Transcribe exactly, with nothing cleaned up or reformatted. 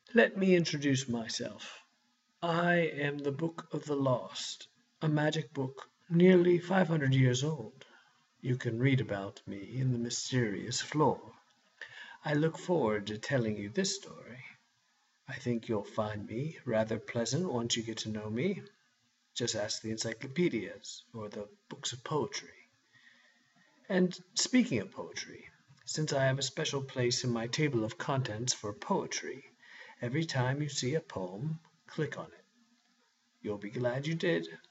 Let me introduce myself. I am the Book of the Lost, a magic book nearly five hundred years old. You can read about me in the mysterious floor. I look forward to telling you this story. I think you'll find me rather pleasant once you get to know me. Just ask the encyclopedias or the books of poetry. And speaking of poetry, since I have a special place in my table of contents for poetry, every time you see a poem, click on it. You'll be glad you did.